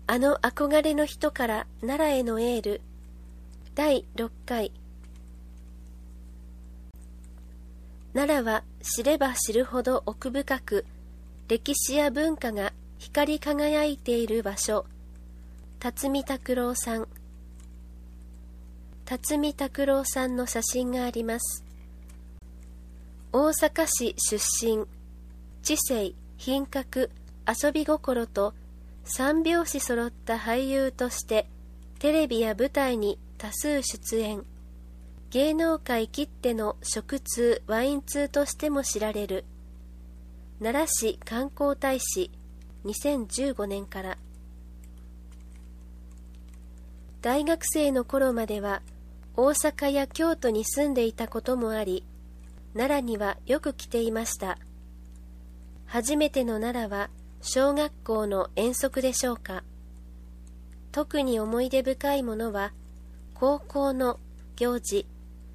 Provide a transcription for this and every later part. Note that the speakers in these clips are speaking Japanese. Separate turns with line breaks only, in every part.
あの憧れの人から奈良へのエール第6回。奈良は知れば知るほど奥深く、歴史や文化が光り輝いている場所。辰巳拓郎さん。辰巳拓郎さんの写真があります。大阪市出身、知性、品格、遊び心と三拍子揃った俳優としてテレビや舞台に多数出演。芸能界きっての食通ワイン通としても知られる。奈良市観光大使2015年から。大学生の頃までは大阪や京都に住んでいたこともあり、奈良にはよく来ていました。初めての奈良は小学校の遠足でしょうか。特に思い出深いものは高校の行事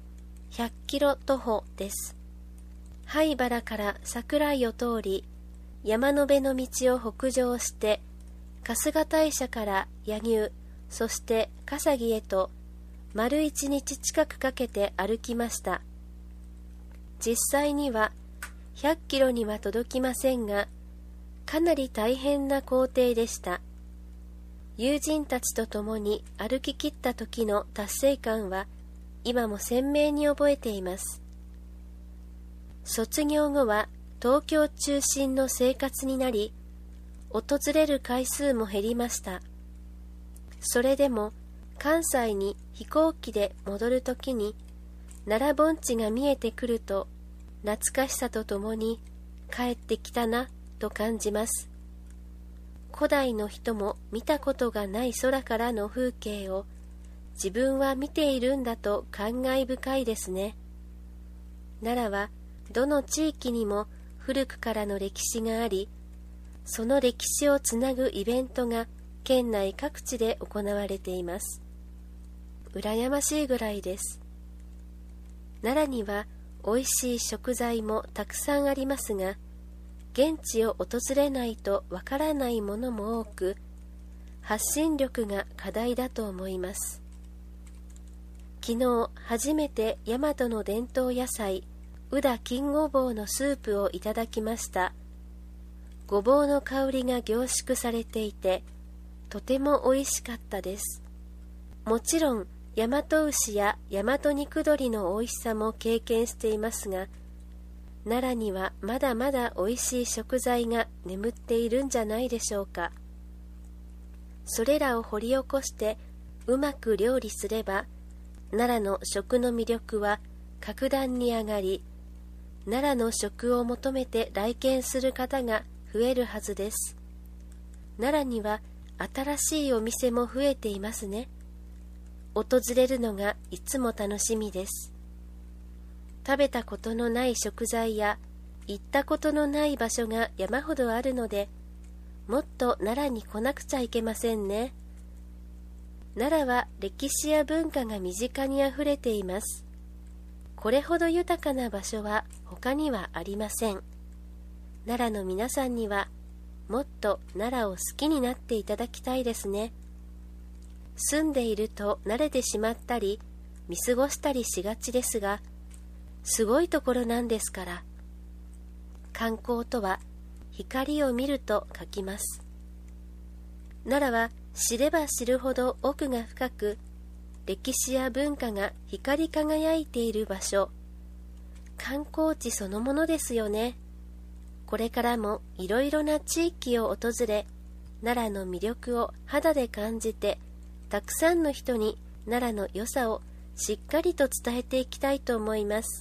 100キロ徒歩です。灰原から桜井を通り山辺の道を北上して春日大社から柳生、そして笠木へと丸1日近くかけて歩きました。実際には100キロには届きませんが、かなり大変な行程でした。友人たちと共に歩き切った時の達成感は今も鮮明に覚えています。卒業後は東京中心の生活になり、訪れる回数も減りました。それでも関西に飛行機で戻るときに奈良盆地が見えてくると、懐かしさとともに帰ってきたなと感じます。古代の人も見たことがない空からの風景を自分は見ているんだと感慨深いですね。奈良はどの地域にも古くからの歴史があり、その歴史をつなぐイベントが県内各地で行われています。羨ましいぐらいです。奈良にはおいしい食材もたくさんありますが、現地を訪れないとわからないものも多く、発信力が課題だと思います。昨日初めて大和の伝統野菜宇田金ごぼうのスープをいただきました。ごぼうの香りが凝縮されていて、とてもおいしかったです。もちろん大和牛や大和肉鶏のおいしさも経験していますが、奈良にはまだまだおいしい食材が眠っているんじゃないでしょうか。それらを掘り起こしてうまく料理すれば、奈良の食の魅力は格段に上がり、奈良の食を求めて来県する方が増えるはずです。奈良には新しいお店も増えていますね。訪れるのがいつも楽しみです。食べたことのない食材や行ったことのない場所が山ほどあるので、もっと奈良に来なくちゃいけませんね。奈良は歴史や文化が身近にあふれています。これほど豊かな場所は他にはありません。奈良の皆さんにはもっと奈良を好きになっていただきたいですね。住んでいると慣れてしまったり見過ごしたりしがちですが、すごいところなんですから。観光とは光を見ると書きます。奈良は知れば知るほど奥が深く、歴史や文化が光り輝いている場所、観光地そのものですよね。これからもいろいろな地域を訪れ、奈良の魅力を肌で感じて、たくさんの人に奈良の良さをしっかりと伝えていきたいと思います。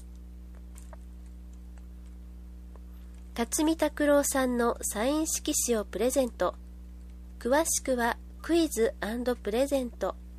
辰巳拓郎さんのサイン色紙をプレゼント。詳しくはクイズ&プレゼント